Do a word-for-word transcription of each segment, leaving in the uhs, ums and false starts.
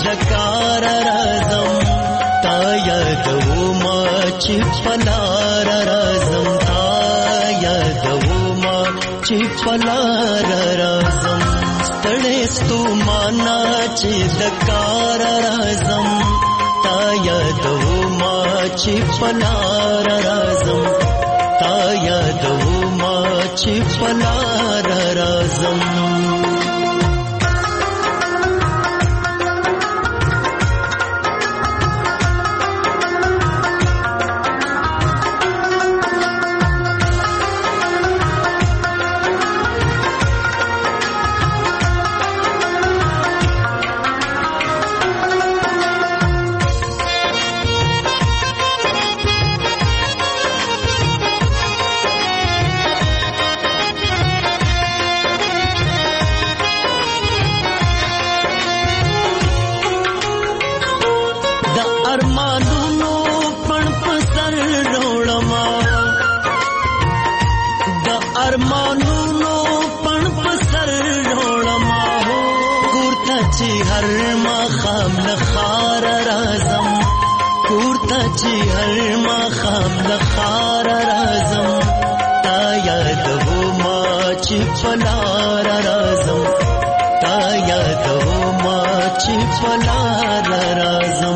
دکار رازم تا یادو ما چې پلار رازم تا یادو ما چې پلار رازم ستړې ستومانا چې دکار رازم تا یادو ما چې پلار رازم تا یادو ما چې پلار رازم پلار رازم تا یادو ما چې پلار رازم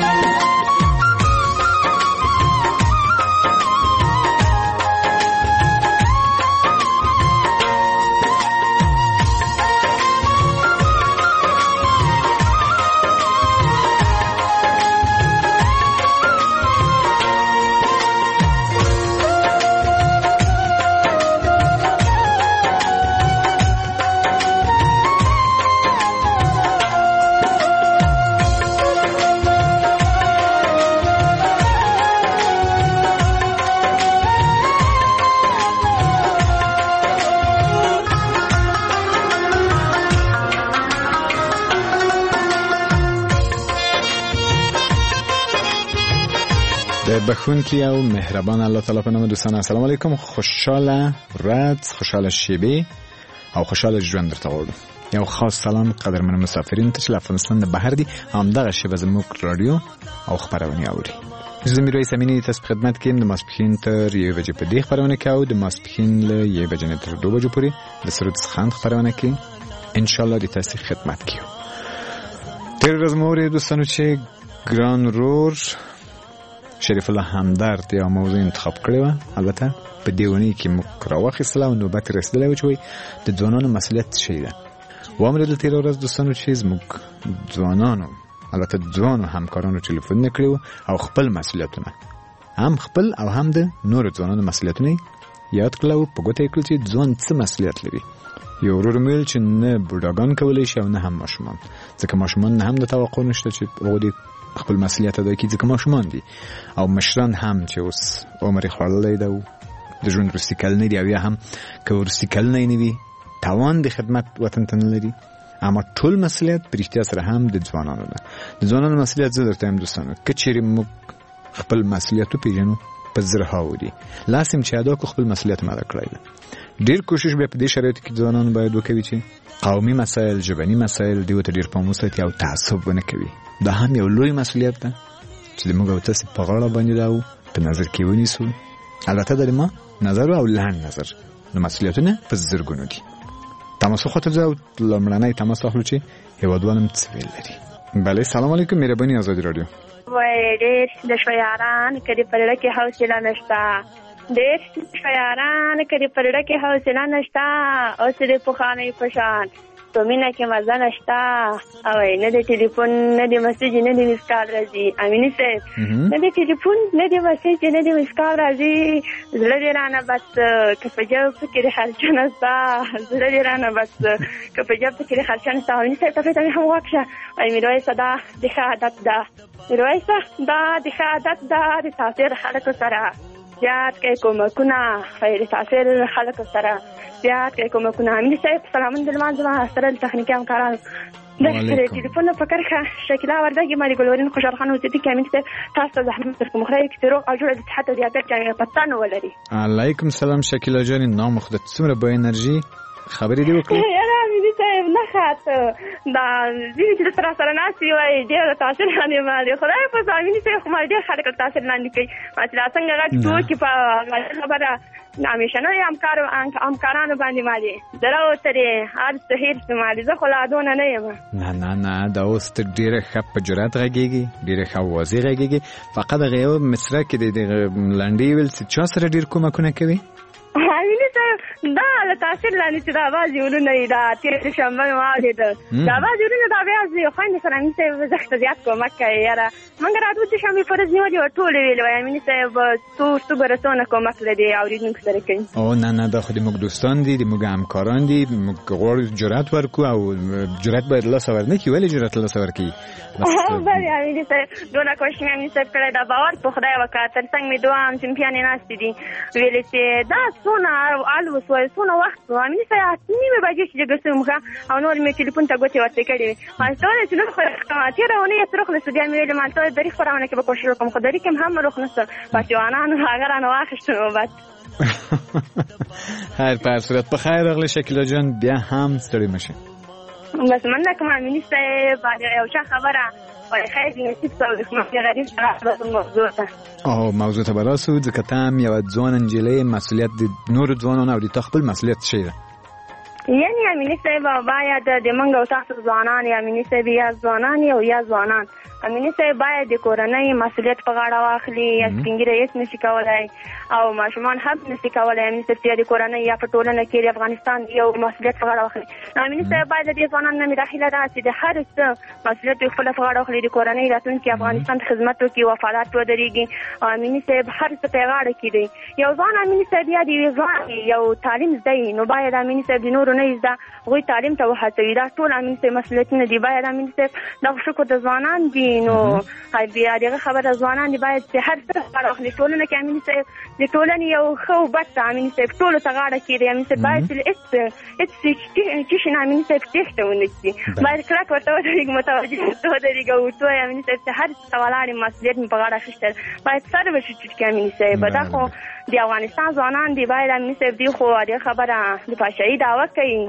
بخونکی او مهربان الله تعالی په نوم دوستان السلام علیکم خوشاله ورځ خوشاله شیبه او خوشاله ژوند درته غواړم یو خاص سلام قدرمن مسافرین ته چې افغانستان نه بهر دي همدغه شیبه زموږ رادیو او خبرونه اوري زه میرویس امینی تاسو خدمت کوم د ماسپخین تر یو بجې په دې خبرونه کوو د ماسپخین له یو بجې تر دوه بجې پورې د سرود خان خبرونه کوي ان شاء الله د تاسو خدمت کوي تر ورځې موري دوستانو چې ګران رور شریف الله همدرد یا موضوع انتخاب کړی و البته په دیونی کې مکروه اسلام نوبت رسیدلی و چې د ځوانانو مسؤلیت شي ده و امر د تیر ورځ دوستانو چې زموږ ځوانانو البته ځوانو همکارانو ټلیفون کړو او خپل مسؤلیتونه هم خپل او هم د نور ځوانانو مسؤلیتونه یاد کړو په ګوته کړل چې ځوان څه مسؤلیت لري یو ورور مل چې نه بوډاګان کولی شي او نه هم ماشومان ځکه ماشومان نه هم د توقع نشته چې هغوی خپل مسؤلیت ادا کړي ځکه ماشومان دي او مشران هم چې اوس عمر خړلې ده د ژوند وروستي کلونه دي او یا هم که وروستي کلونه نه وي توان د خدمت وطن ته نه لري اما ټول مسؤلیت په رښتیا سره هم د ځوانانو ده د ځوانانو مسؤلیت زه درته هم دوستانو که چیرې موږ خپل مسؤلیت وپېژنو په زرهاو دي لازم چې ادا کړو خپل مسؤلیت ماده کړی ده ډېر کوشش به په دې شرایطو کې ځوانان باید وکوي چې قومي مسایل ژبني مسایل دیو ته ډېر پام وساتي او تعصب ونه کوي دا هم یو لوی مسؤلیت ده چې موږ او تاسو په غاړه باندې راو په نظر کې ونیسو البته د ما نظر او لهن نظر نو مسؤلیتونه په زرګونو دي تاسو خو ته ځو لمړنۍ تاسو خپل چې هیوادوالم څه ویل لري بله سلام علیکم مهرباني آزادی رادیو وای ډېر د شیاران کړي پرړه کې حوصله نشتا ډېر شیاران کړي پرړه کې حوصله نشتا او سره په خانه پشان تو مینا کې مزه نشتا او نه د ټلیفون نه د میسج نه د مسکال راځي امینه صاحب نه د ټلیفون نه د میسج نه د مسکال راځي زړه دې رانه بس کفجو فکر خرچنه ستا زړه دې رانه بس کفجو فکر خرچنه ستا امینه صاحب ته ته هم واکشه ای میروي صدا د عادت ده میروي دا د عادت ده د تاثیر خلکو سره زیات کې کومکونه خیر تاثیر خلکو سره زیات کې کومکونه امین صاحب سلامون دلمان زما سره تخنیکی همکاران د ټلیفون په کرخه شکله وردګي مالي ګلورین خوشحال خان وزیدي کې امین صاحب تاسو زحمت کوم خیر کې تروغ او جوړه د حتی زیاتر کې پټانو ولري علیکم سلام شکله جان نام خدای څومره با انرژي خبرې دی وکړه یاره امین صاحب نه خاطه دا ځینې چې سره سره ناست وي وایي ډېر تاثیر لاندې باندې خدای په امیني صاحب خو ما ډېر خلک تاثیر لاندې کوي چې دا څنګه غږ ټوکې په خبره همیشنه همکارو همکارانو باندې مالي دره وترې هر څه هېر شي مالي زه خو لا دونه نه یم نه نه نه دا اوس ته ډېره ښه په جرات غږېږي ډېره ښه واضح غږېږي فقط هغه یو مصره کې د لنډۍ ویل چې چا سره ډېر کومکونه کوي امیني صاحب دا له تاثیر لاندې چې دا اواز یې ورونه وي دا تېرې شنبه مې واورېده دا اواز یې ورونه دا بیا زه خویندې سره امیني صاحب زه ښه زیات کومک کوي یاره موږ راته د شنبې فرض نیولې وه ټولې ویلې وایي امیني صاحب څو څو بره څونه کومک له دې اورېدونکو سره کوي او نه نه دا خو د موږ دوستان دي د موږ همکاران دي موږ غواړو جرات ورکړو او جرات باید له لاسه ورنکړي ولې جرات له لاسه ورکړي بلې امیني صاحب دونه کوشش مې امیني صاحب کړی دا باور په خدای وکړه تر څنګ مې دوه هم چمپیانې ناستې دي ویلې چې دا څونه الوس وای څونه وخت و امیني صاحب نیمه بجې چې جګه سوم ښه او نور مې ټلیفون ته ګوتې ورته کړې وې ما ورته چې نور خو تېره اونۍ یې څه روغ نه شو بیا مې ویلې ما ورته دري خپرونه کې به کوشش وکړم خو دري کې هم هم روغ نه شو بس جوانانو هغه رانه واخیستو نو بس خیر په هر صورت په خیر راغلی شکیلا جان بیا هم ستړي مه شئ بس مننه کوم امیني صاحب یو ښه خبره وایي خیر دې نصیب شو د خدای غریب سره موضوع ته او موضوع ته به راسو ځکه ته هم یوه ځوانه نجلۍ مسؤلیت د نورو ځوانانو او د تا خپل مسؤلیت څه ده یعنی امیني صاحب باید د موږ او تاسو ځوانان یا امیني صاحب یا ځوانان او یا ځوانان امیني صاحب باید د کورنۍ مسؤلیت په غاړه واخلي یا سپینګیری هېڅ نشي کولی او ماشومان هم نشي کولی امیني صاحب چې د کورنۍ یا په ټولنه کې د افغانستان یو مسؤلیت په غاړه واخلي نو امیني صاحب باید د دې ځوانانو نه مې دا هیله ده چې د هر څه مسؤلیت یې خپله په غاړه واخلي د کورنۍ راتلونکي افغانستان ته خدمت وکړي وفادار ودرېږي او امیني صاحب هر څه په یې غاړه کې دی یو ځوان امیني صاحب یا د یوې ځوان یو تعلیم زده وي نو باید امیني صاحب د نورو نه یې زده هغوی تعلیم ته وهڅوي دا ټول امیني صاحب مسؤلیتونه دي باید امیني صاحب دغه شکر د ځوانان دي نو بیا دغه خبره ځوانان دي باید چې هر څه غاړه واخلي ټولنه کې امیني صاحب د ټولنې یو ښه او بد ته امیني صاحب ټولو ته غاړه کېږدي امیني صاحب باید چې هېڅ هېڅ چې شي نه امیني صاحب تېښته ونه کړي باید کلک ورته ودرېږي متوجه ورته ودرېږي او ورته وایي امیني صاحب چې هر څه ته ولاړ یم مسؤلیت مې په غاړه اخیستی باید سر به شي ټیټ کړي امیني صاحب دا خو د افغانستان ځوانان دي باید امیني صاحب دوی خو دې خبره د پاچاهي دعوه کوي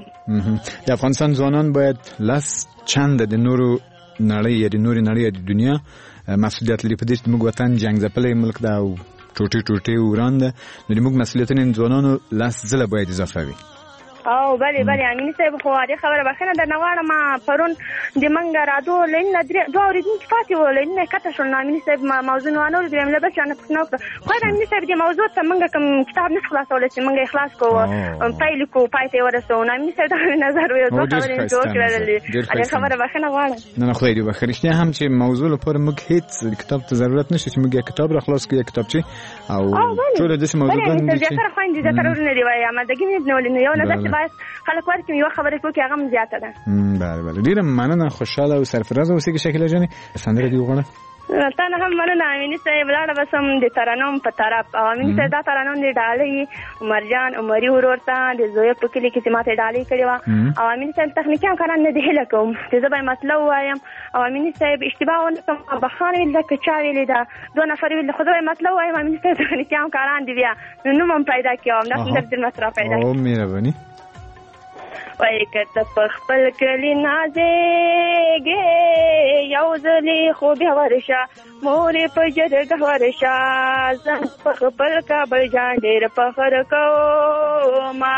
د افغانستان ځوانان باید لس چنده د نورو نړۍ یا د نورې نړۍ یا د دنیا مسؤلیت لري په دې چې موږ وطن جنګ ځپلی ملک ده او ټوټې ټوټې وران ده نو د موږ مسؤلیتونه ځوانانو لس ځله باید اضافه وي او بلې بلې امیني صاحب خو دې خبره بخښنه درنه غواړم پرون د موږ رادیو لینونه دوه اورېدونکي پاتې وو لینونه یې کته شول نو امیني صاحب موضوع نو ونه اورېدو له بل چا نه پوښتنه وکړه خو د امیني صاحب دې موضوع ته موږ کوم کتاب نه خلاصولی چې موږ یې خلاص کوو پیل یې کوو پای ته یې ورسوو نو امیني صاحب دا مې نظر ویل دوه خبرې مې جوړ کړلې دې خبره بخښنه غواړم نه نه خدای دې وبخښي رښتیا هم چې موضوع لپاره موږ هېڅ کتاب ته ضرورت نشته چې موږ یې کتاب را خلاص کړو یا کتابچې او ټوله داسې موضوعګان دي چې زیاتره خویندې زیاتره ورونه دي وایي آمادګي مې بنولې نو یو نظر چې باید خلک ورکړي یو خبره کوي هغه هم زیاته ده بله بله ډېره مننه خوشحاله او سرفرازه اوسېږي شکیلا جانې سندره دې وغواړه تا نه هم مننه امیني صاحب لاړه بس هم د ترنم په طرف او امیني صاحب دا ترنم د ډالۍ عمرجان عمري ورور ته د زویه په کلي کې چې ماته ډالۍ کړې وه او امیني صاحب تخنیکي همکاران نه دې هیله کوم چې زه به یې مسله ووایم او امیني صاحب اشتباه ونه کړم بخښنه ویل ده که چا ویلې ده دوه نفر ویل خو زه به یې مسله ووایم امیني صاحب تخنیکي همکاران دي بیا نو نوم هم پیدا کړي او همداسې در مس را پیدا کړي مهرباني وای کته په خپل کلی نازېږې یو ځلې خو بیا ورشه مورې په جرګه ورشه زه په خپل کابل جان ډېر فخر کومه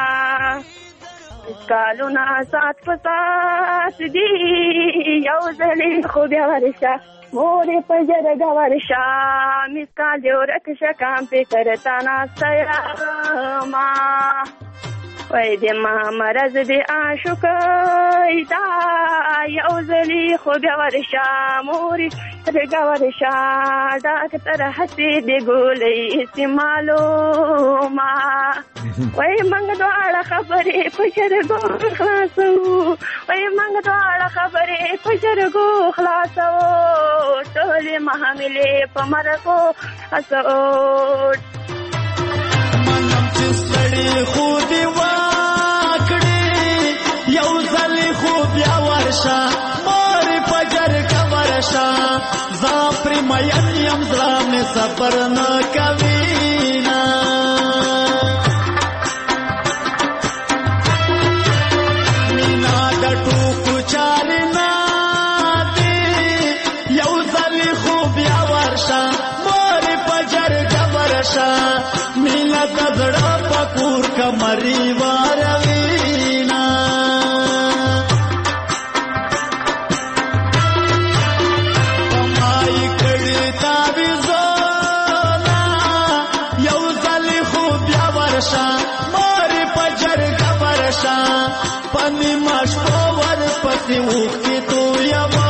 کالونه سات په سات دي یو ځلې خو بیا ورشه مورې په جرګه ورشه مثال دې ورک شه کمپیوټر ته ناسته یمه وای د ما مرض د عاشقۍ دا یو ځلې خو بیا ورشه مورې جرګه ورشه ډاکټر هسې د ګولۍ استعمالومه وای موږ دواړه خبرې په جرګو خلاصو وای موږ دواړه خبرې په جرګو خلاصو ټولې محاملې په مرګو هڅو منم چې سړی خو دې واکړې یو ځلې خو بیا ورشه مورې په جرګه ورشه زه پرې مین یم زړه مې صبر نه کوینه مینا د کمری واروینا پمای کړي تعویذونه یو ځل خو بیا ورشه مورې په جرګه ورشه پنې ماش په ور پسې اوښکې تویوه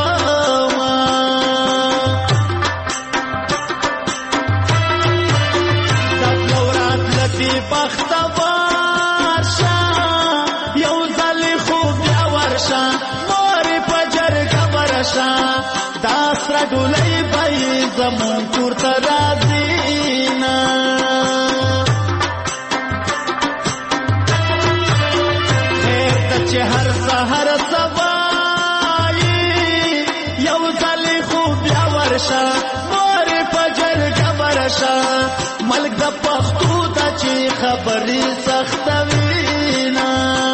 بختوار شا یو ځل خو بیا ورشه مورې په جرګه ورشه دا سره ډولۍ به یې زمونږ کور ته راځي نه خیر ده چې هر سهار سبا یې یو ځل خو بیا ورشه مورې په جرګه ورشه ملک د پښتو چې خبرې سختوینا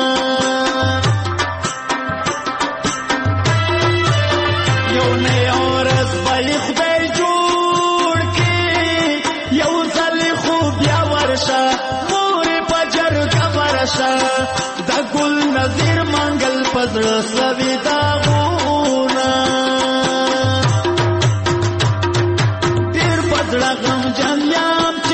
یو نه یو ورځ به یې خدای جوړ کړي یو ځل خو بیا ورشه مورې په جرګه ورشه د ګل نظیر منګل په زړه سوي داغونه ډېر په زړه غمجن یم چې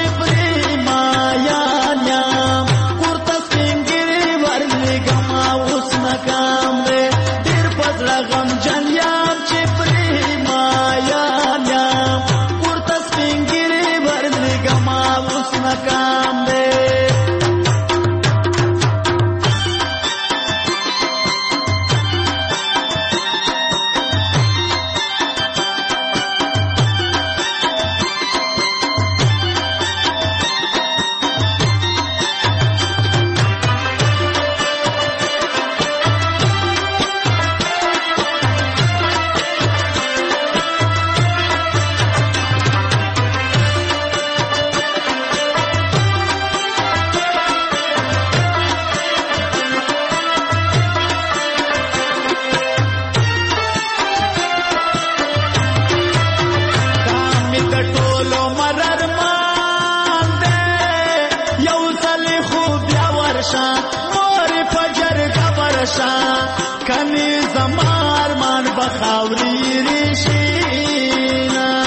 کنی زمار مان بخاوری ریشینا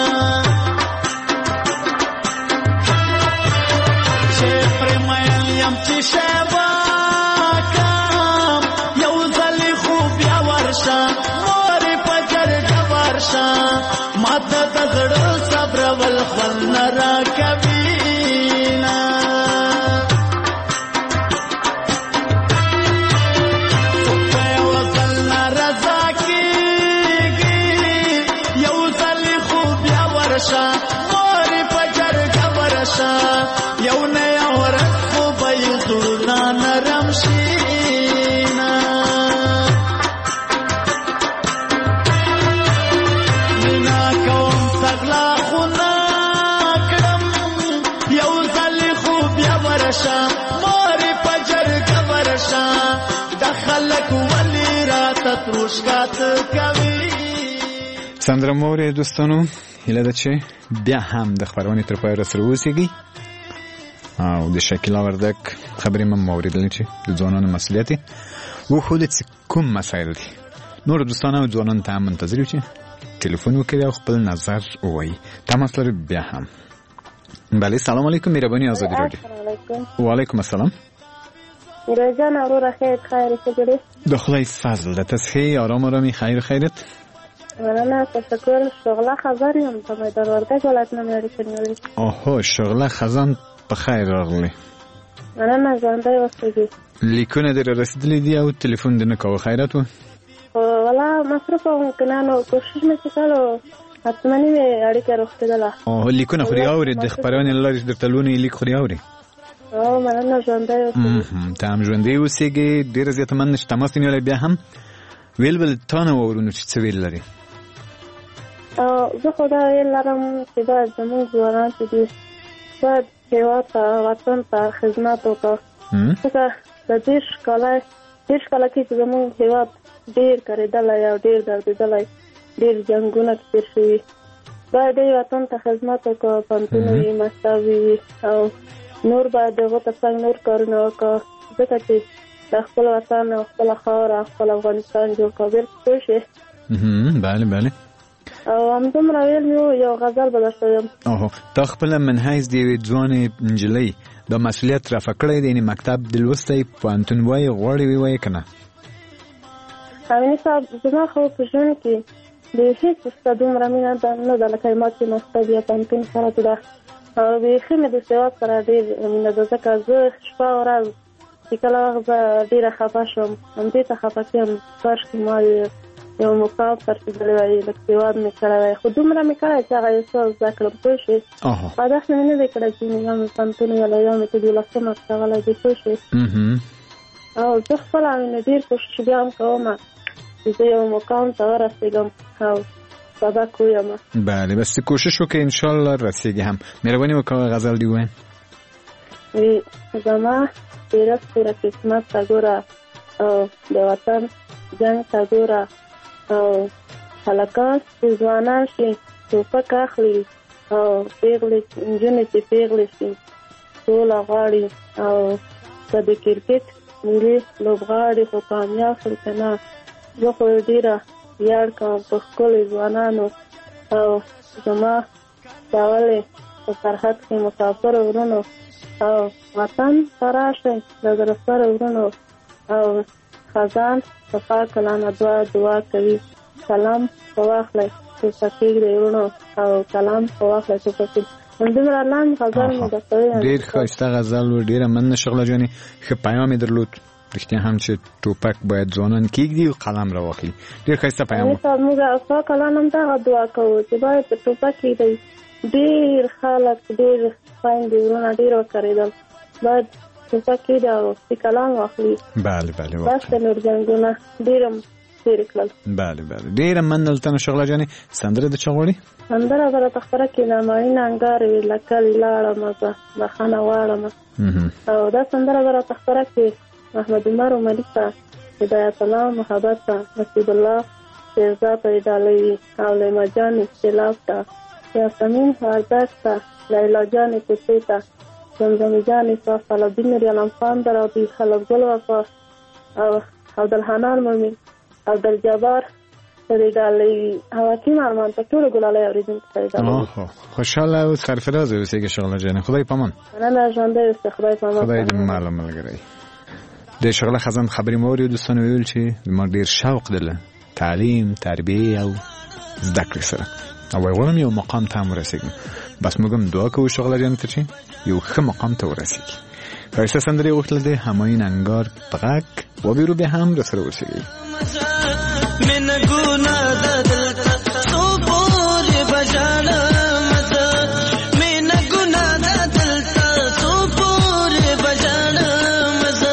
چه پرمیل یم چی شباکم یو زلی خوب یا ورشا موری پجر جورشا ماتا دزر صبر والخول نرا کبینا مورې په جرګه ورشه یو نه یو ورځ خو به یې زړونه نرم شي نه مینا کوم سغلا خو نه کړم یو ځل خو بیا ورشه مورې په جرګه ورشه د خلک ولې راته تروشکات کوي سندره مورې دوستانو هیله ده چې بیا هم د خپرونې تر پایه راسره اوسیږئ او د شکیلا وردک خبرې مې واورېدلې چې د ځوانانو مسؤلیت وښودې چې کوم مسایل دي نور دوستان او ځوانان ته هم منتظر یو چې تلیفون وکړي او خپل نظر ووایي تماس لري بیا هم بله سلام علیکم مهرباني آزادی رادیو و علیکم السلام میرا جان اورورا خیر خیر چطوری د خدای فضل ده تاسو ښه آرام آرامي خیر خیرت مننه تشکر شغله خبریم په میدان وردک ولایت نه مې کنيوري اوه شغله خزان په خیر راغلی مننه ژوندۍ اوسئ لیکونه در رسیدلې دي او تلیفون دې نه کوه خیرت و ولا مصرف هم کنه نو کوشش مې وکړو حتمنی مې اړیکه روغتدله او لیکونه خوري اوري د خبرونه لاري د تلونی لیک خوري اوري او مننه ژوندۍ اوسئ ته هم ژوندۍ اوسئ ډېر زیات من نشته تماس نیولای بیا هم ویل بل تانه ورونو چې څه ویل لري زه خدا ویل لرم چې باید زموږ ځوانان چې دي باید هېواد ته وطن ته خدمت وکړو ځکه د دېرش کاله دېرش کاله کې چې زموږ هېواد ډېر کارېدلی او ډېر دردېدلی ډېر جنګونه تېر شوي باید دې وطن ته خدمت وکړو پوهنتون وي مکتب وي او نور باید دغه ته څنګه نور کارونه وکړه ځکه چې د خپل وطن او خپل خاوره خپل افغانستان جوړ کړو پوه شې. بله بله. او همدومره ویل مې یو غزل به درته ویم. اوهو تا خپله من حیث د یوې ځوانې نجلۍ دا مسؤلیت رافع کړی دی، یعنې مکتب د لوستی پوهنتون وایي غواړې ووایې که نه؟ امیني صاحب زما خو په ژوند کې د هېڅ سته دومره مینه نه ده لکه ما چې مکتب یا پوهنتون سره ده، او بیخي مې د سواد سره ډېر مینه ده ځکه زه شپه ورځ چې کله وخت زه ډېره خفه شوم همدې ته خفه کېږم کاشکې ما یو مقام ته رسېدلی وای لږ سواد مې کړی وای خو دومره مې کړی چې هغه یو څه زده کړم پوه شوې. په داسې مې نه دی کړی چې نظام پوهنتون یا یا مې ته دولسمه راغلی دی پوه شوې. او زه خپله مینه ډېر کوشش بیا هم کوم چې زه یو مقام ته ورسېږم او سبق ویم. بله بس کوشش وکړه انشاءالله رسېږي هم. مهرباني وکړه غزل دې ووایم. زما تیره سپوره قسمت ته ګوره او د وطن جنګ ته ګوره او هلکان چې ځوانان شي ټوپک اخلي او پیغلې نجونې چې پیغلې شي سوله غواړي او که د کرکټ ملي لوبغاړي خو کامیاب شول که نه زه خو ډېره ویاړ کوم په ښکلو ځوانانو او زما داولې په سرحد کې مسافر ورونو او وطن ته راشئ د زړه سره ورونو او خزان صفا کلانه دعا دعا کوي سلام په واخلئ ټوپکې د ورونو او سلام په واخلئ ټوپکې. همدومره لاندې غزل مې درته ویم. ډېر ښایسته غزل و، ډېره مننه شغله جانې. ښه پیام یې درلود رښتیا هم چې ټوپک باید ځوانان کېږدي او قلم را واخلي. ډېر ښایسته پیام و. موږ صفا کلان هم دغه دعا کوو چې باید ټوپک کېږدي. ډېر خلک ډېر خویندې ورونه ډېر وکړېدل باید ټوپک کېږدي او کلام واخلي. بله بله بس د نور جنګونه ډېر هم تېرې کړل. بله بله ډېره مننه له تنه شغله جانې. سندره د چا غواړې؟ سندره به راته خپره کړي نامعین انګار وي له کلي لاړمه زه بخښنه غواړمه او دا سندره به راته خپره کړي محمد عمر عمري ته هدایت الله محبت ته نصیب الله شهزاد ایدالوي او لیما جان اختلاف ته یاسمین وردک ته لیلا جان کوڅې ته زمزمي جان صاف طلبي نوري علم خان درابي خلفګل وفا او عبدالحنان مومن عبدالجبار سریدالوي او حکیم ارمان ته ټولو ګلالۍ اورېدونکو سریدالوي. خوشحاله او سرفراز اوسېږه شغله جانې. خدای پامان. مننه ژوندی اوسې. خدای پامان. خدای دې ماله ملګری. د شغله خزان خبرې مو اورېدو دوستانو ویل چې ما ډېر شوق دی له تعلیم تربیې او زده کړې سره او وایي غواړم یو مقام ته هم ورسېږم. بس موږ هم دعا کوو شغله جانې ته چې یو ښه مقام ته ورسېږي. ښایسته سندرې غوښتل دی همایون انګار په غږ و بیرو بیا هم راسره اوسېږئ. من ګونه د دلته څو پورې بجاړه مزه من ګونه د دلته څو پورې بجاړه مزه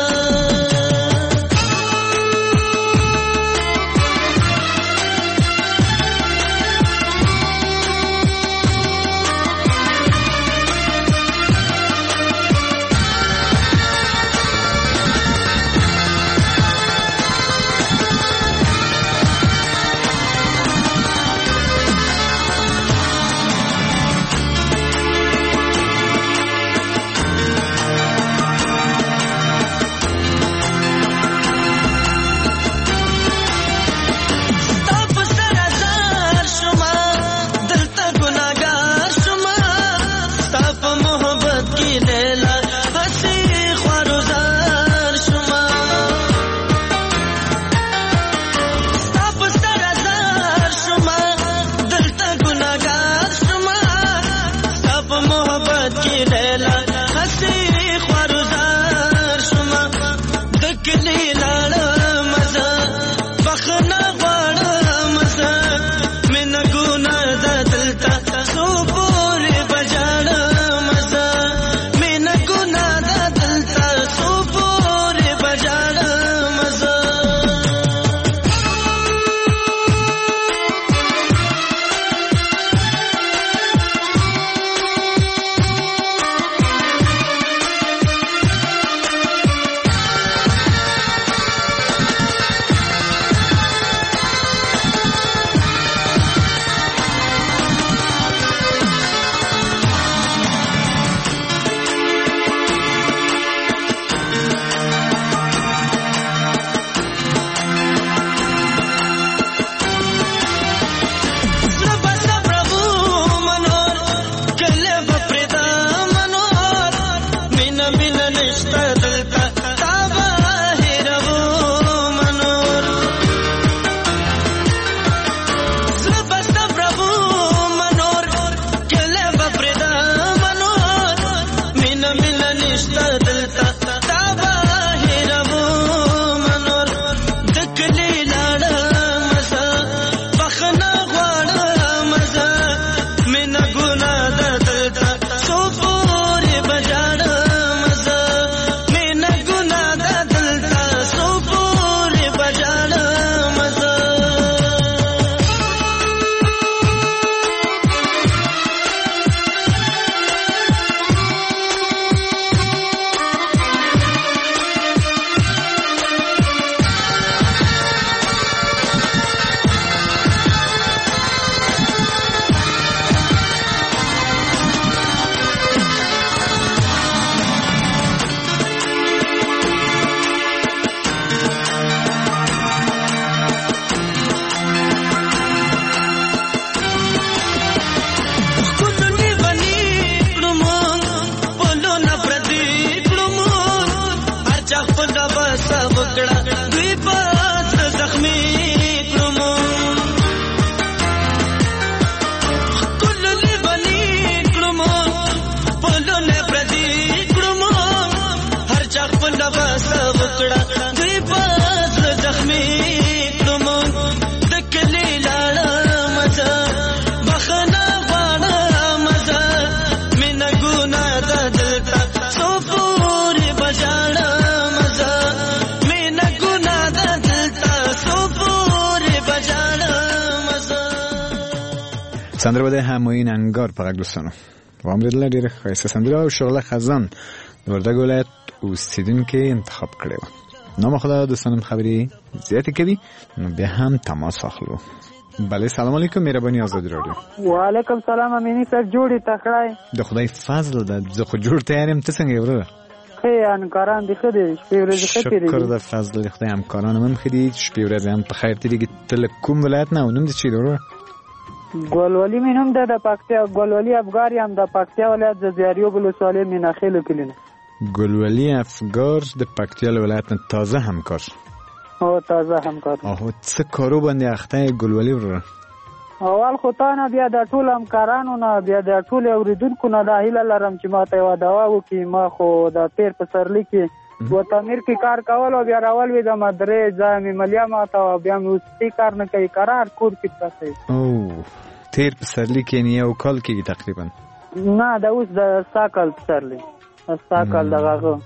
سندره بده همایین انگار په غږ دوستانو و امریدله ډېره ښایسته سندره او شغله خزان د وردګ ولایت اوسېدونکي انتخاب کړې وه. نامخدا دوستانم خبرې زیاتې کوي نو بیا هم تماس اخلو. بله سلام علیکم مهرباني آزادی رادیو. وعلیکم سلام امینی سر جوړی تکړای. د خدای فضل ده زه خو جوړ ته یم. ته څنګه یې وروره؟ ښه همکاران دې ښه دي شپې ورځې ښه تېرېږي. شکر د فضل خدای همکاران هم ښه دي شپې ورځې هم په خیر تېرېږي. ته له کوم ولایت نه او نوم دې څه دی وروره؟ ګلولي مې نوم ده د پکتیا ګلولي افګار یم د پکتیا ولایت د زیاریوب ولسوالۍ میناخیلو کلي نه. ګلولي افګار د پکتیا ولایت نه تازه همکار. او تازه همکار. اوه څه کارو باندې اخته ګلولي وروره؟ اول خو تا نه بیا د ټول همکارانو نه بیا د ټول اوریدونکو نه دا هیله لرم چې ما ته یوه دوا وکړي. ما خو د تیر په سرلي کې وتامیر کې کار کول او بیا راولوي د مدرې ځای مې ملیا ما ته او بیا مې اوسې کار نه کوي قرار کور کې پرته. او تیر په سرلي کې یعنې یو کال کېږي تقریبا؟ نه د اوس د ستا کال په سرلي ستا کال دغه هغه.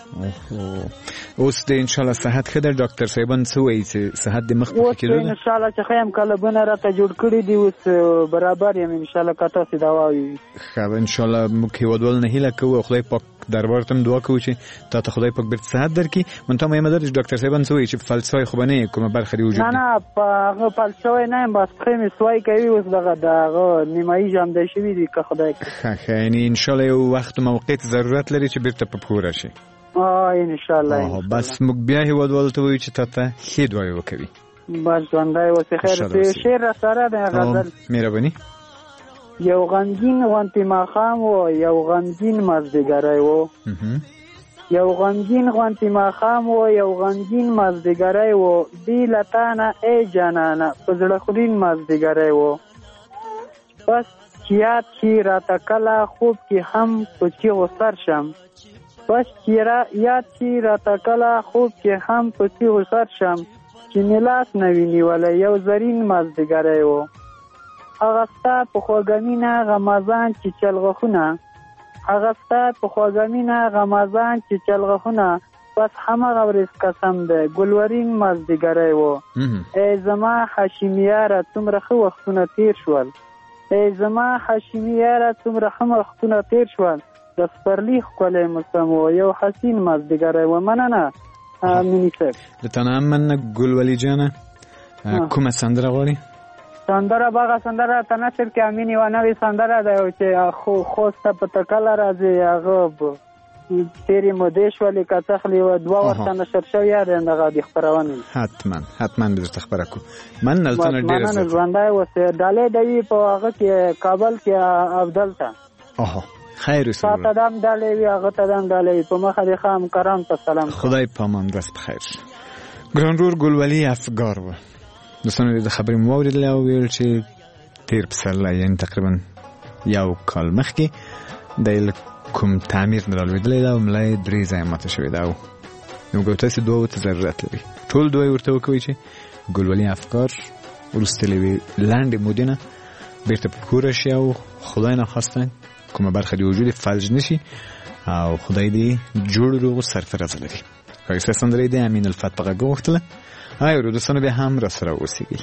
اوس د انشاءالله صحت ښه ده؟ ډاکټر صاحبان څه وایي چې صحت دې مخ په کېدو ده؟ اوس انشاءالله چې ښه یم قلبونه راته جوړ کړي دي اوس برابر یم انشاءالله که تاسې دوا وي. ښه انشاءالله موږ هېوادوالو نه هیله کوو او خدای پاک دربار ته هم دعا کوو چې تا ته خدای پاک بېرته صحت درکړي. منتها مهمه دا ده چې ډاکټر صاحبان څه وایي چې فلسفه خو به نه یې کومه برخه دې وجود نه نه په هغه فلسفه نه یم بس پښې مې سوی کوي اوس دغه د هغه نیمایي ژامدی شوي دي که خدای کړي. ښه ښه یعنې انشاءالله یو وخت و موقع ته ضرورت لري چې بېرته په پښو راشي. آه انشاءالله. بس موږ بیا هېوادوالو ته وایو چې تا ته ښې دعاوې وکوي. بس ژوندی اوسې خیر. شعر را سره دی غزل. مهرباني. یو غمګین غونتې ماښام و یو غمګین مازدیګری و یو غمګین غونتې ماښام و یو غمګین مازدیګری و بې له تا نه ای جانانه په زړه خورین مازدیګری و. بس چې یاد شي راته کله خوب کې هم په چیغو سر شم بس چې یاد شي راته کله خوب کې هم په چیغو سر شم چې مې لاس نه وي نیولی یو زرین مازدیګری و. هغه ستا په خوږه مینه غمازان چې چلغښونه هغه ستا په خوږه مینه غمازان چې چلغښونه بس همغه ورځ قسم دی ګلورین مازدیګری و. ای زما هاشمي یاره څومره ښه وختونه تېر شول ای زما هاشمي یاره څومره ښه وختونه تېر شول د سپرلي ښکلی موسم و یو حسین مازدیګری و. مننه میني صاحب. د تا نه هم مننه ګلولي جانه. کومه سندره غواړې؟ سندره باغه سندره ته نصر کې امین یوه نوې سندره ده چې خو خوست ته په تکله راځي هغه تېرې مودې شولې که څه خلې دوه ورته نشر شوې دی دغه د خپرونې. حتما حتما به درته خبره کړو. مننه له تا نه ډېره مننه ژوندی اوسې. ډالۍ د وي په هغه کې کابل کې افضل ته خیر اوسه. تا ته دم ډالۍ وي هغه ته دم ډالۍ وي. په مخه دې ښه همکاران ته سلام. خدای پامان ورځ په خیر. ګران ورور ګلولي افګار و. دوستانو د خبرې مو واورېدلې او ویل چې تېر پسرلی یعنې تقریبا یو کال مخکې دی له کوم تعمیر نه رالوېدلی ده او ملا یې درې ځایه ماته شوې ده او موږ تاسې دوو ته ضرورت لري ټول دوه یې ورته وکوئ چې ګلولي افګار وروسته له یوې لنډې مودې نه بېرته په پښو راشي او خدای ناخواسته کومه برخه د وجود فلج نشي او خدای دې جوړ روغ سرفرازه لري. ښایسته سندره یې د امین الفت په غږ وغوښتله. های ورو دوستانو بیا هم را سره اوسیږي.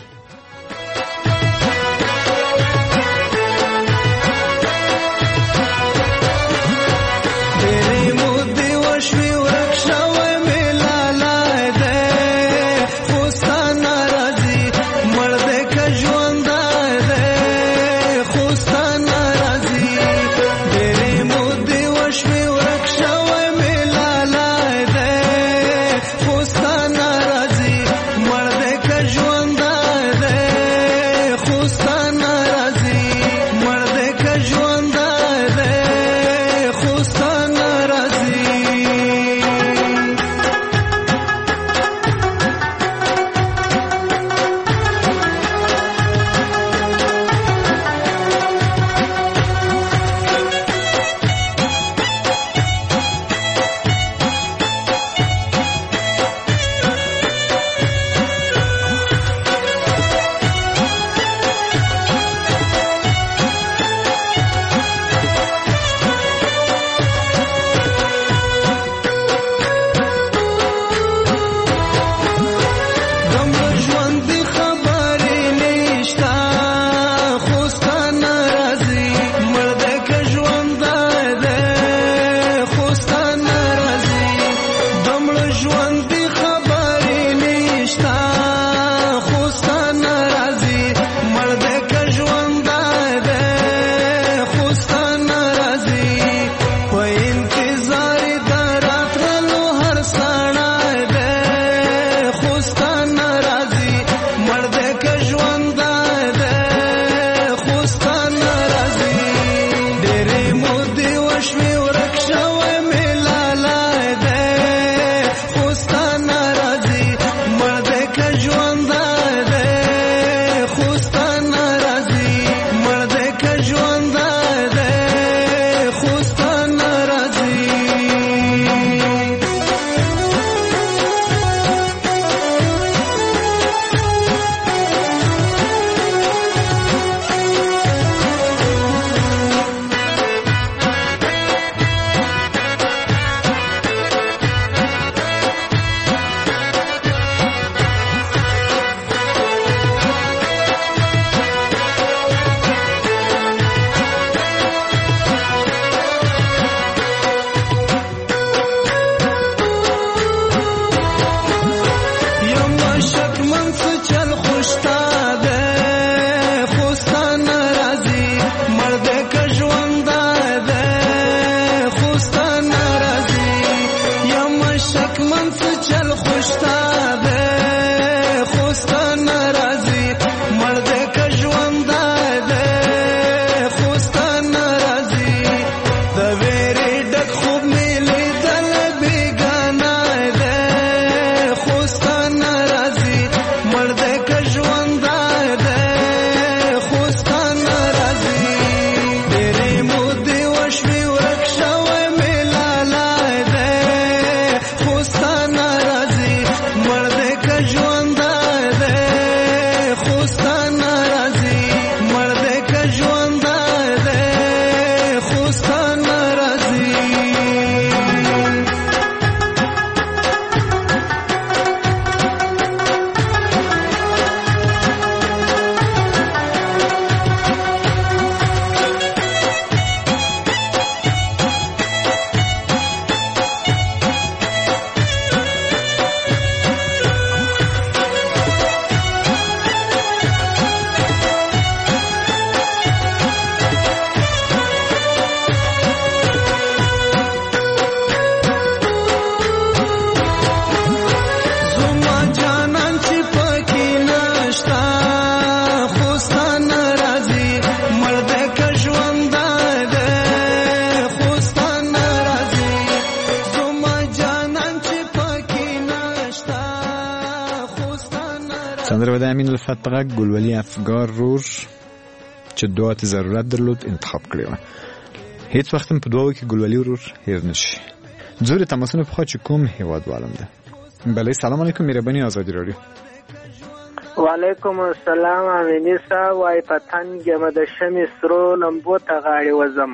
سندره د امین الفتغ ګلولي افګار رور چې دوه ته ضرورت درلود انتخاب کړی و. هیڅ وخت په دوه کې ګلولي ورور هیر نشي. زور تماسونه په خاطر کوم هیواد والم ده. بله سلام علیکم مهربانی آزادی رادیو. و علیکم السلام امینی صاحب وای پتنګ مده شمی سرو لمبو ته غاړي وزم.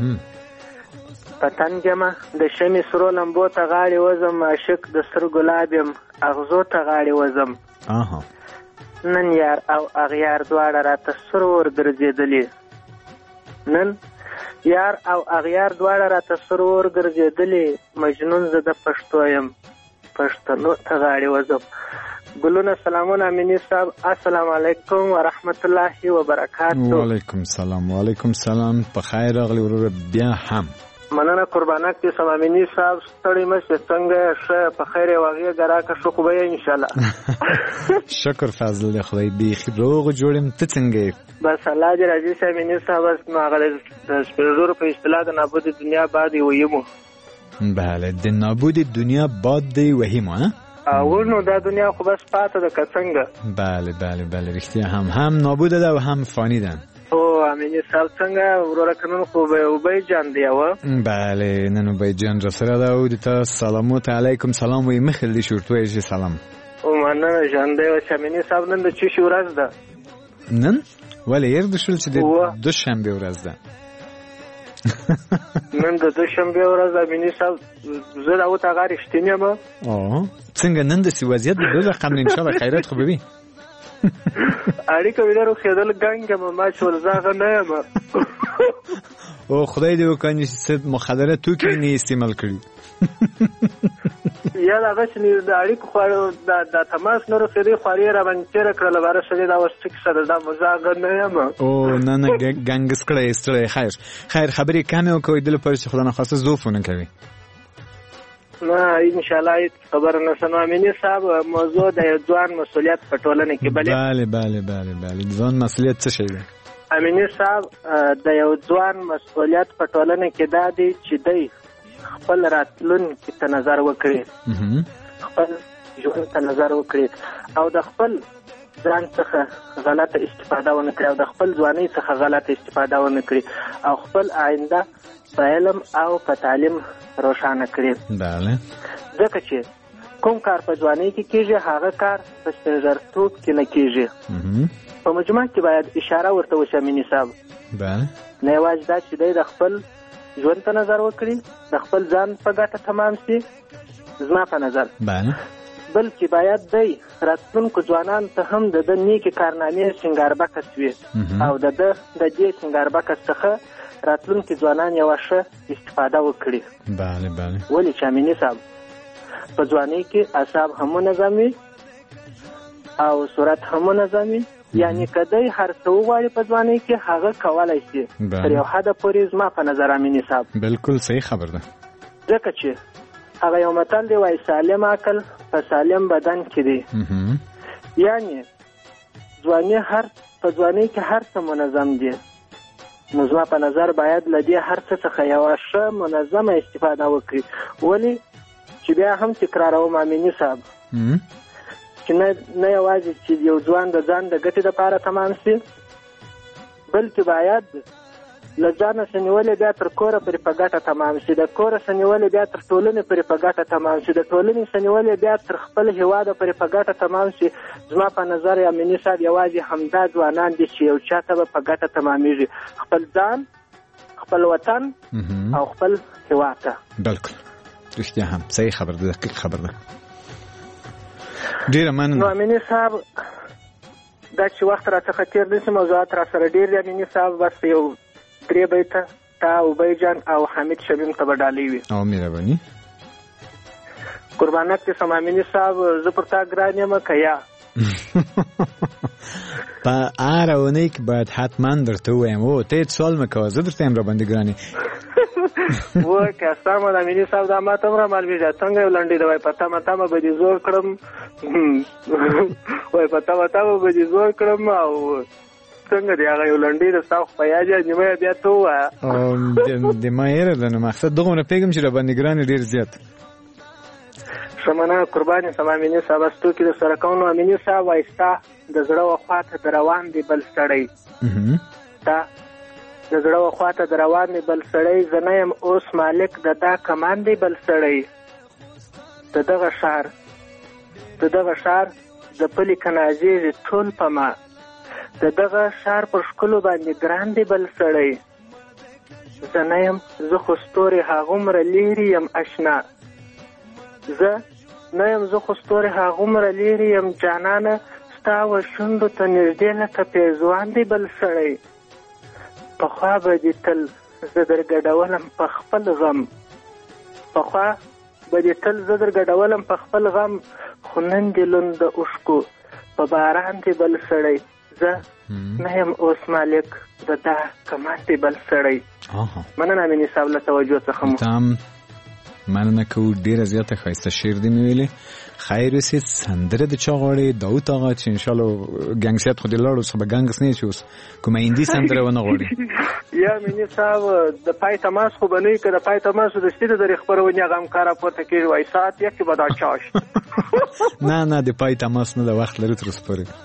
پتنګ ما د شمی سرو لمبو ته غاړي وزم عاشق د سر ګلابم اغزو ته غاړي وزم. اها نن یار او اغیار دواړه راته سرور ګرځېدلې. نن یار او اغیار دواړه راته سرور ګرځېدلې. مجنون زه د پښتو یم پښتنو ته غاړي وزم. ګلونه سلامونه امینی صاحب السلام علیکم ورحمت الله وبرکاته. وعلیکم سلام وعلیکم سلام په خیر راغلی ورور بیا هم. مننه قربانک دې سم امینی صاحب ستړي مشه څنګه شه په خیر واغې ګراکه شو خو به ان شاء الله. شکر فضل خدای دې روغ جوړم ته څنګه بس الله دې راځي سم امینی صاحب بس نو هغه د سپیرور په اصطلاح د نابود دنیا بعد ویمو. بله د نابود دنیا بعد دی وهیم ها او نو دا دنیا خو بس پاته ده کڅنګه. بله بله بله رښتیا هم هم نابود ده او هم فانی ده. او امینی صاحب څنګه ورور کنن خو به وبای جان دی و. بله نن وبای جان را سره ده او د تاسو سلامات علیکم سلام وي مخل دي شورتوي شي سلام. او مننه جان دی او امینی صاحب نن د چی شورز ده. نن ولی ير د شول چې د دوشنبه ورځ ده. نن د دوشنبه ورځ امینی صاحب زه راو تا غاری شتینه ما. او څنګه نن د سی وضعیت د دغه قانون ان شاء الله خیرات خو به اړیکه ویلو خېدل ګنګ ما شول زاغه نه یم. او خدای دې وکړي چې مخدره توکي نه استعمال کړي. یا دا چې د اړیکو خو د تماس نور خېدي خوري را باندې تیر کړل بار شې دا وست کې سره دا مزاغه نه یم. او نه نه ګنګس کړی استړی خیر خیر خبرې کمه او کوي دل پر چې خدای نه خاصه زوفونه کوي. نه ان شاء الله خبر نه سنو امینی صاحب موضوع د ځوان مسولیت په ټولنه کې بلې. bale bale bale bale ځوان مسولیت څه شي دی امینی صاحب د یو ځوان مسولیت په ټولنه کې دا دی چې دی خپل راتلونکي ته نظر وکړي. خپل ژوند ته نظر وکړي او د خپل ځان څخه غلطه استفاده ونه کړي او د خپل ځواني څخه غلطه استفاده ونه کړي او خپل آینده په علم او په تعلیم روښانه کړي. bale ځکه چې کوم کار په ځواني کې کېږي هغه کار په سپېژرتوب کې نه کېږي. په مجموع کې باید اشاره ورته وشي امینی صاحب. bale نه یوازې دا چې دی د خپل ژوند ته نظر وکړي د خپل ځان په ګټه تمام شي زما په نظر bale بلکې باید دی راتلونکو ځوانانو ته هم د ده نیکې کارنامې سینګاربکس وي او د ده د دې سینګاربکس څخه راتلونکي ځوانان یوه ښه استفاده وکړي. bale bale ولې چې امینی صاحب په ځوانۍ کې اعصاب هم منظم وي او صورت هم منظم وي. یعنی که دی هر څه وغواړي په ځوانۍ کې هغه کولی شي تر یو حده پورې زما په نظر امینی صاحب. بالکل صحیح خبر ده. ځکه چې هغه یو متل دی وایي سالم عقل په سالم بدن کې دی. یعنی ځواني هر په ځوانۍ کې هر څه منظم دی. نو زما په نظر باید له دې هر څه څخه یوه ښه منظمه استفاده وکړي. ولې چې بیا هم تکراروم امینی صاحب چې نه یوازې چې یو ځوان د ځان د ګټې دپاره تمام شي بلکې باید له ځانه څه نیولې بیا تر کوره پورې په ګټه تمام شي د کوره څه نیولې بیا تر ټولنې پورې په ګټه تمام شي د ټولنې څه نیولې بیا تر خپل هېواده پورې په ګټه تمام شي. زما په نظر امیني صاحب یوازې همدا ځوانان دي چې یو چا ته به په ګټه تمامیږي خپل ځان خپل وطن او خپل هېواد ته. بالکل رښتیا هم صحیح خبر ده دقیق خبر ده. ډیره مننه. نو امیني صاحب دا چې وخت را څخه تېر نه شي موضوعات را سره ډېر دي امیني صاحب بس یو درې بیته تا اوبی جان او حمید شبیم ته به ډالۍ وي. او مهرباني قربانک دې سم امیني صاحب زه پر تا ګران یم که یا په هره اونۍ کې باید حتما درته ووایم او ته هېڅ سوال مه کوه زه درته یم راباندې ګرانې و که سمه ده امیني صاحب دا ما ته هم را معلومېږي څنګه یو لنډۍ ده وایي په تمه تمه به دې زور کړم وایي په تمه تمه به دې زور کړم او څنګه دی هغه یو لنډۍ ده ستا خو په یاد یې نیمه بیا ته ووایه د ما هېره ده نو مقصد دغونه پوهېږم چې راباندې ګران ډېر زیات شمنه قرباني سم امیني صاحب استو کې د سره کوم امیني صاحب وایستا د زړه وخواته د روان دی بل سړی تا د زړه وخواته د روان دی بل سړی زنیم اوس مالک د دا کمان دی بل سړی د دغه شهر د دغه شهر د پلي کنازي ټول په ما د دغه شهر پر ښکلو باندې ګران دی بل سړی زنیم زه خو ستوري هغومره لیرې یم اشنا زه نه یم زه خو ستوري هغومره لیرې یم جانانه ستا و شونډو ته نږدې لکه پیزوان دی بل سړی پخوا به دې تل زه در ګډولم په خپل غم پخوا به دې تل زه در ګډولم په خپل غم خو نن دې لوند د اوښکو په باران دی بل سړی زه نه یم اوس مالک د دا کمان دی بل سړی مننه امیني صاحب له توجه څخه مو مننه کوو. ډیره زیاته ښایسته شعر دې مې ویلې. خیر وسې سندره د چا غواړې؟ داود آغا چې انشاءالله ګنګسیت خو دې لاړ اوس خو به ګنګس نه یې چې اوس کومه هندي سندره ونه غواړې؟ یا امیني صاحب د پای تماس خو به نه وي که د پای تماس دستي د درې خپرونې هغه همکار راپورته کېږي وایي ساعت یک به دا چاش نه نه د پای تماس نه د وخت لري تر اوسه پورې.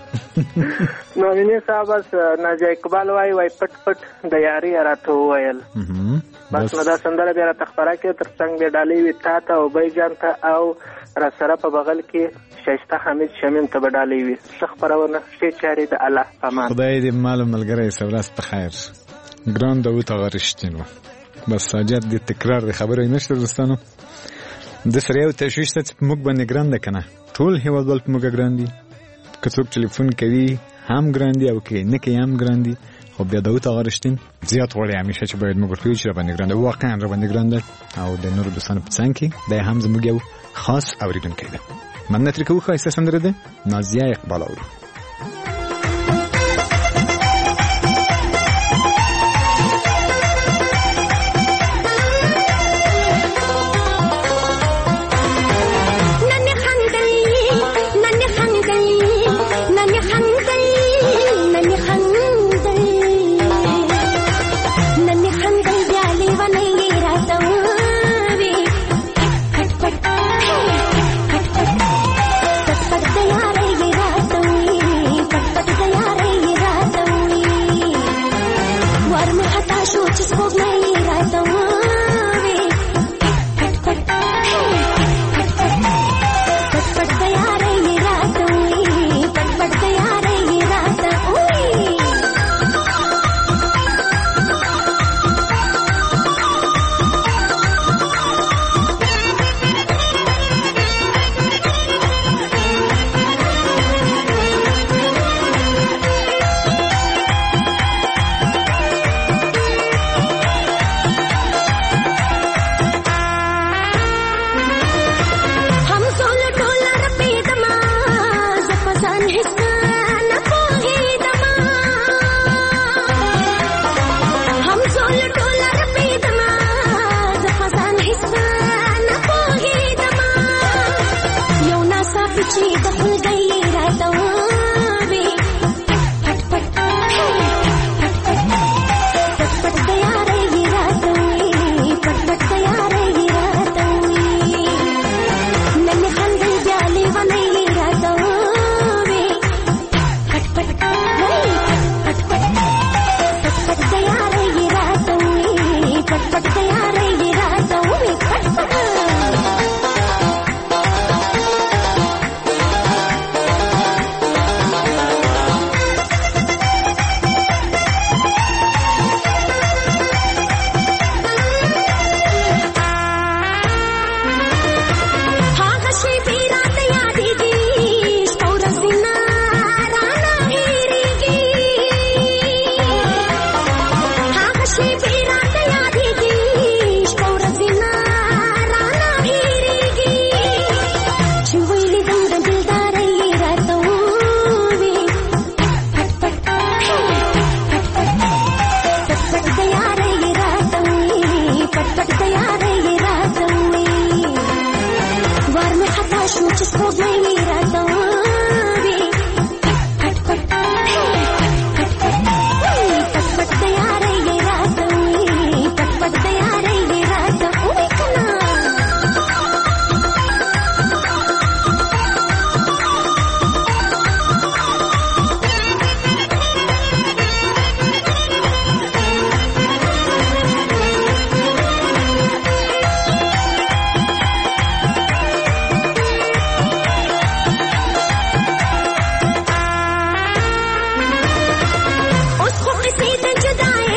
نو امیني صاحب بس ناجی اقبال وایي وایي پټ پټ د یاري راته وویل بس نو دا سندره بیا راته خپره کړې تر څنګ بیا ډالۍ وي تا ته او بی جان ته او را سره په بغل کې شایسته حمید شمیم ته به ډالۍ وي. ښه خپرونه ښې چارې د الله په امان. خدای دې مال ملګری سه ورځ په خیر. ګران داود آغا رښتین و بس حاجت د تکرار د خبرې نشته دوستانو. د سره یو تشویش ته چې په موږ باندې ګران ده که نه ټول هېوادوال په موږ ګران دي که څوک ټلیفون کوي هم ګران دي او که نه کوي هم ګران دي خو بیا داود آغا رښتین زیات غواړي همیشه چې باید موږ ورته ووایو چې را باندې ګران ده واقعا را باندې ګران ده او د نورو دوستانو په څنګ کې دی هم زموږ یو خاص اورېدونکی ده. مننه ترې کوو. ښایسته سندره ده نازیه اقبال اورو.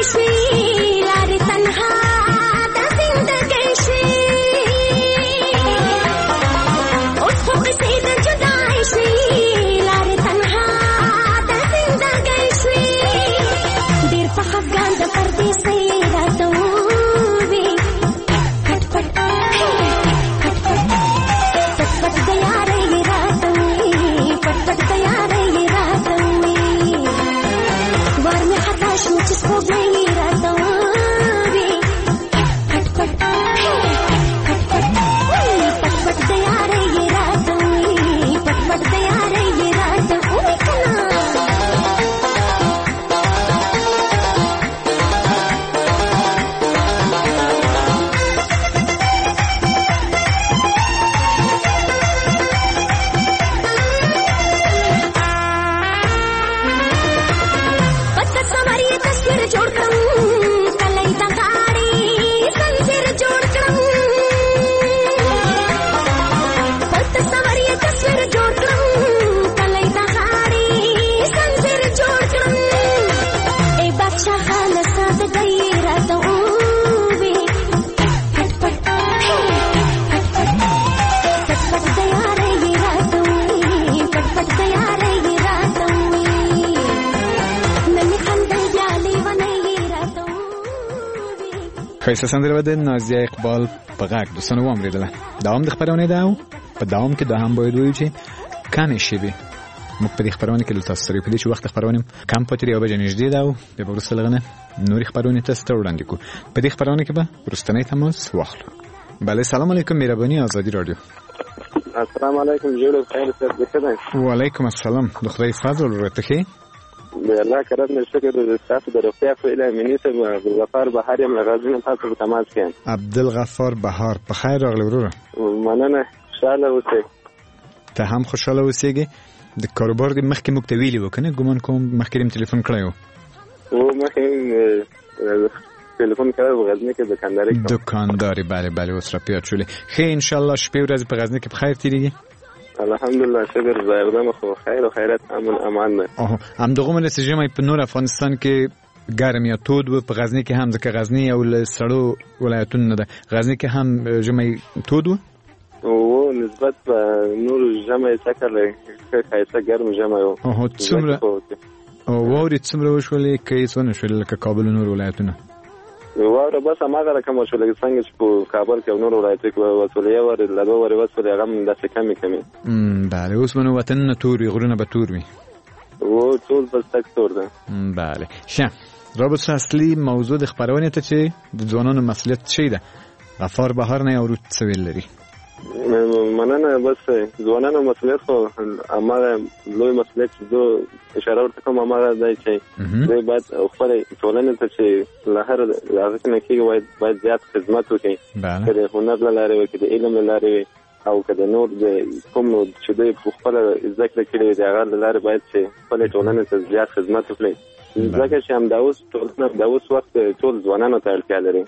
خیسته سندره بده نازیه اقبال په غږ دوستان واوریدله. دوام د خبرونه ده او په دوام کې دا هم باید وایو چې کم شي به موږ په دې خبرونه کې تاسو سره په دې چې وخت خبرونه کم پاتې یو بجې نږدې ده او به ورسره لغنه نوري خبرونه تاسو ته وړاندې کو. په دې خبرونه کې به ورستنې تماس واخلو. بله سلام علیکم مهرباني آزادی رادیو. السلام علیکم جوړ خیر ستاسو. و علیکم السلام د خدای فضل ورته د الله کرم نشکر د تاسو د روغتیا په اړه مینې ته عبدالغفار بهار یم غزنی تاسو په تماس کې. عبدالغفار بهار په خیر راغلی وروره. مننه خوشاله اوسئ. ته هم خوشاله اوسېږي. د کاروبار د مخکې موږ ته ویلي و کنه ګومان کوم مخکې هم تلیفون کړی و. او مخکې تلیفون کړی و غزنی کې دکانداري کوم. دکانداري بله بله اوس را پیاد شولې. ښه ان شاء الله شپې ورځې په غزنی کې په خیر تیریږي. الحمدلله شکر زایردم خو خیر او خیرات امن امان ده. اوه هم دغه من سجمه په نور افغانستان کې ګرم یا تود و په غزنی کې هم ځکه غزنی او له سړو ولایتونو ده. غزنی کې هم جمعي تود و او نسبت په نور جمعي څخه له خیسته ګرم جمعي و. اوه څومره او ووري څومره وشولې کې څونه شول لکه کابل نور ولایتونه واره بس هغه رقم شو لکه څنګه چې په کابل کې نور ولایت کې وصولې ور له دوه ور وصولې هغه د څه کمی کمی. ام بله اوس منو وطن توري غرونه به تور وي او ټول بس تک تور ده. بله شه رابط اصلي موضوع د خبرونه ته چې د ځوانانو مسئولیت چي ده غفار بهار نه اورو څه ویل لري. مننه بس ځوانانو مسئولیت خو امره لوی مسئولیت دو اشاره ورته کوم امره دی چې دوی باید خپل ټولنې ته چې له هر لحاظ نه کېږي باید زیات خدمت وکړي که د هنر له لارې وي که د علم له لارې وي او که د نور د کوم چې دوی په خپله زده کړه کړې وي د هغه له لارې باید چې خپلې ټولنې ته زیات خدمت وکړي ځکه چې همدا اوس ټولنه د اوس وخت ټول ځوانانو ته اړتیا لري.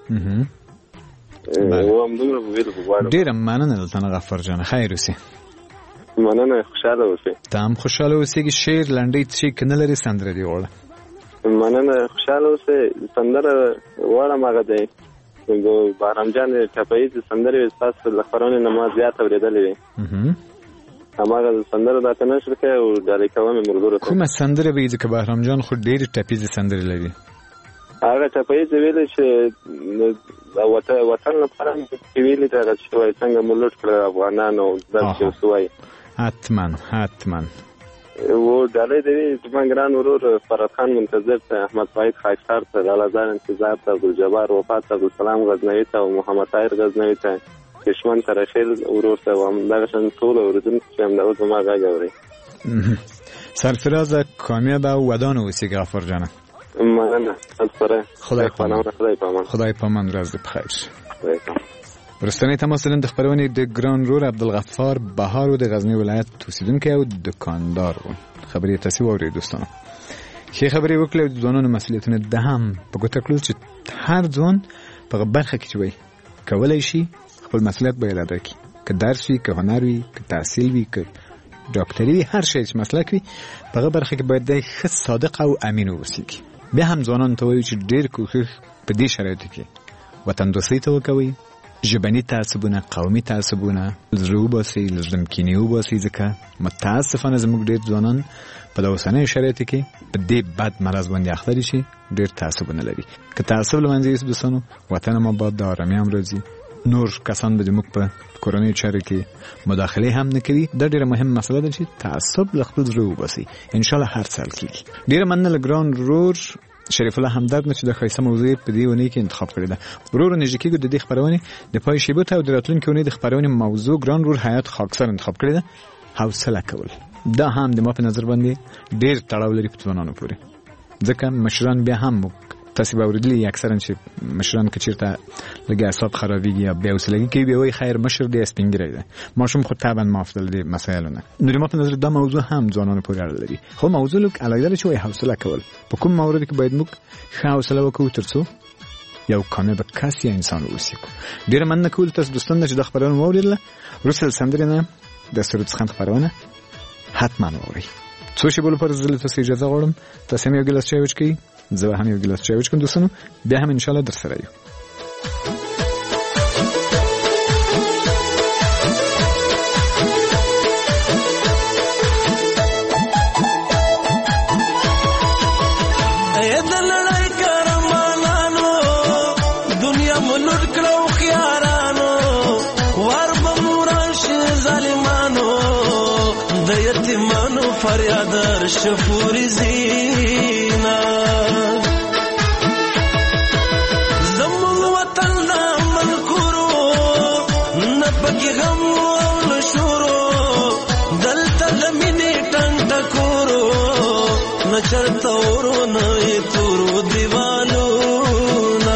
ډیره مننه دلته غفار جان خیر اوسې. مننه خوشاله اوسې. ته هم خوشاله اوسېږي. شعر لنډۍ څه کنه لري سندره دی وړه. مننه خوشاله اوسې. سندره وړم هغه دی د بهرام جان ټپایي سندره تاسو له خبرونه نه ما زیات اورېدلې وي. هماغه سندره راته نشر کړې او ډالۍ کوم مرګورو ته. کومه سندره به دې که بهرام جان خو ډېرې ټپیزې سندرې لري. هغه ټپایي ویل چې وطن وطن لپاره ویل چې هغه شوی څنګه ملت کړ افغانانو دغه شوی. حتما حتما و ډالۍ دی زما ګران ورور فراد خان منتظر ته احمد فاید خاکسار ته لالازار انتظار ته ګلجبار وفات ته عبدالسلام غزنوي ته او محمد طاهر غزنوي ته کشمن ترخیل ورور ته و همدغه شان ټول اوریدونکي چې همدغه زما غږ اوري. سرفراز کامیاب او ودان اوسېږي غفار جانه. مننه سره خدای پامان. خدای پامان. خدای پامان راز په خیر. ورستنی تماس لرم د خبرونه د ګران رور عبدالغفار بهار و د غزنی ولایت اوسیدونکی او دکاندار و. خبرې تاسو ووري دوستانو. شي خبرې وکړو د ځوانانو مسئولیتونه د هم په ګوته کړل چې هر ځوان په برخه کې وي کولای شي خپل مسئولیت به ادا کړي. که درس وي که هنر وي که تحصیل وي که ډاکټري وي هر شی چې مسلک وي په برخه کې باید د صادق او امین اوسېږي. بیا هم ځوانان ته وایو چې ډېر کوښښ په دې شرایطو کې وطن دوستۍ ته وکوئ. ژبني تعصبونه، قومي تعصبونه زړه وباسئ، له زړه کینې وباسئ، ځکه متاسفانه زموږ ډېر ځوانان په د اوسنیو شرایطو کې په دې بد مرض باندې اخته دي چې ډېر تعصبونه لري. که تعصب له منځه یوسو دوستانو، وطن هم آباد ده، آرامي هم راځي، نور کسان به زموږ په کورنیو چارو کې مداخله هم نه کوي. دا ډېره مهم مسله ده چې تعصب له خپل زړه وباسئ. انشاءالله هر څه حل کېږي. ډېره مننه له ګران ورور شریف الله همدرد نه چې د ښایسته موضوع په دې ونې کې انتخاب کړې ده. ورور نږدې کېږو د دې خپرونې د پای شیبو ته او د راتلونکې ونې د خپرونې موضوع ګران ورور حیات خاکسار انتخاب کړې ده، حوصله کول. دا هم د ما په نظر باندې ډېر تړاو لري په ځوانانو پورې، ځکه مشران بیا هم تاسو به اورېدلي اکثرا چې مشران که چېرته لږ اعصاب خرابېږي یا بې حوصلګي کوي، بیا وایي خیر مشر دی سپین ږیری دی. ماشوم خو طبعا معاف ده د مسایلو نه. نو د ما په نظر دا موضوع هم ځوانانو پورې اړه لري. خو موضوع لږ علاقه ده چې وایي حوصله کول. په کوم مورد کې باید موږ ښه حوصله وکړو تر څو یو کامیابه کس یا انسان واوسو. ډېره مننه کوم تاسو دوستان چې دا خبرونه واورېدله. وروسته له سندرې نه د سرود څخه خبرونه حتما واورئ. څو شېبو لپاره زه له تاسو اجازه غواړم. تاسو هم یو ګیلاس چای وڅښئ، زه هم یو ګیلاس چای وڅښم دوستانو، بیا هم انشاءالله در سره یو. فریادر شفوری زینا زمون وطن نامن کرو نپکی غم و نشورو دلتا لمینی ٹنگ ٹکورو نچرتورو نئی تورو دیوالو نا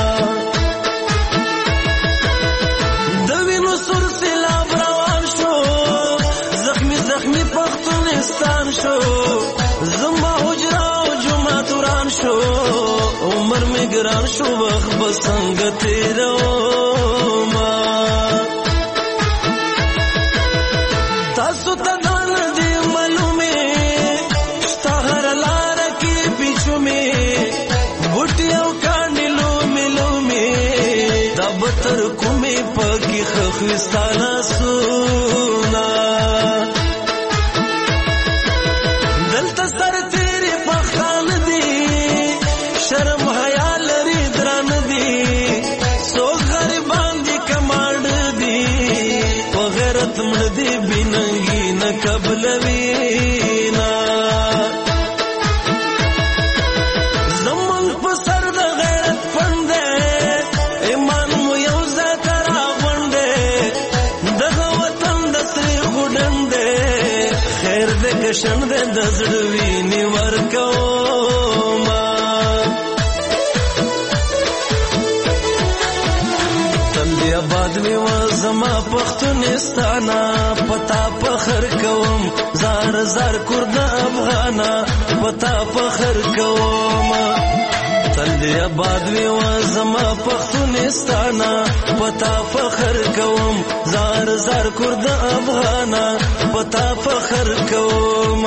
دوینو سر سیلاب روان شو زخمی زخمی پختونستان شو زما حجرا و جمعه توران شو عمر می گران شو وقت بسنگ تیرو ما تاسو تدان دی معلومی شتا هر لار کی پیچو می بوٹیو کانی لومی لومی دا بطر کمی پاکی خخوستانا سونا دلتا سر تیری پختان دی شرم حیا لري دران دی سو غریبان دی کمانڈ دی و غیرت مړ دی بیننګی نه قبلوینا زمون په سر د غیرت فند ایمان مو یو ذکر غوند دغه وطن د سری غډند خیر دې کشن دې د زړوی نی ورکو آباد می و زما پختونستانا پتا فخر کوم زار زار کرد افغانا پتا فخر کوم تل دی آباد می و زما پختونستانا پتا فخر کوم زار زار کرد افغانا پتا فخر کوم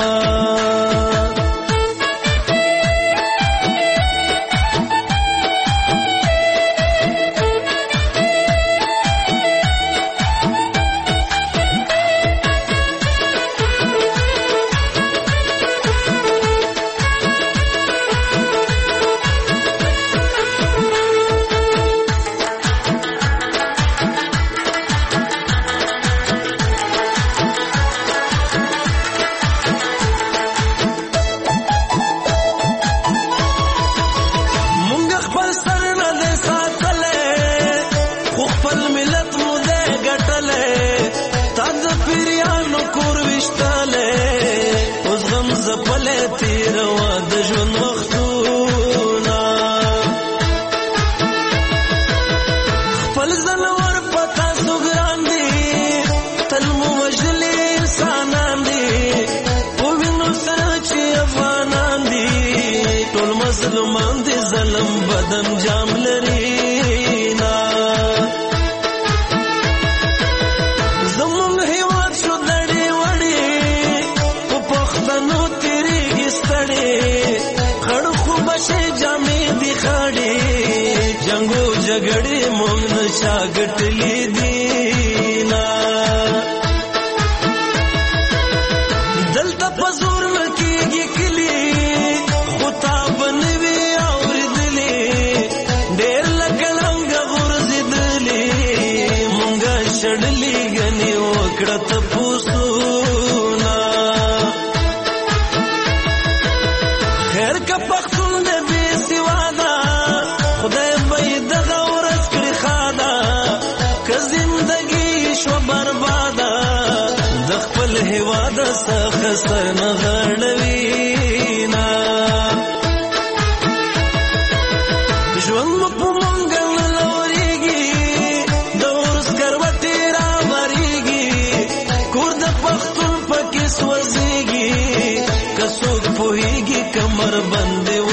تیروا د ژوند وختونه خپل زنور پتا سوګران دي تل مو وجلې انسانان دي په وینو سره چې افغانان دي ټول مظلومان دي ظلم بدن جام لري نا زمون هیواد شو دړي وړي په پښتنو خړ خو بشه جګړې مونږ نشا ګټلې دینا دلته په زور لکېږي کلي خو تا به نه وي اورېدلې ډېر لکه لنګه غورځېدلې مونږ شړلې ګنې وکړه تپوسونه خیر که پښتون د بې سواده خدای به یې دغه ورځ کړي ښاده که زندګي شوه برباده د خپل هېواد څخه سر نه غړوي ژوند مو په مونږ نه لورېږي د ورس کروټې راورېږي کور د پښتون پکې سوځېږي که څوک پوهېږي کمر بندې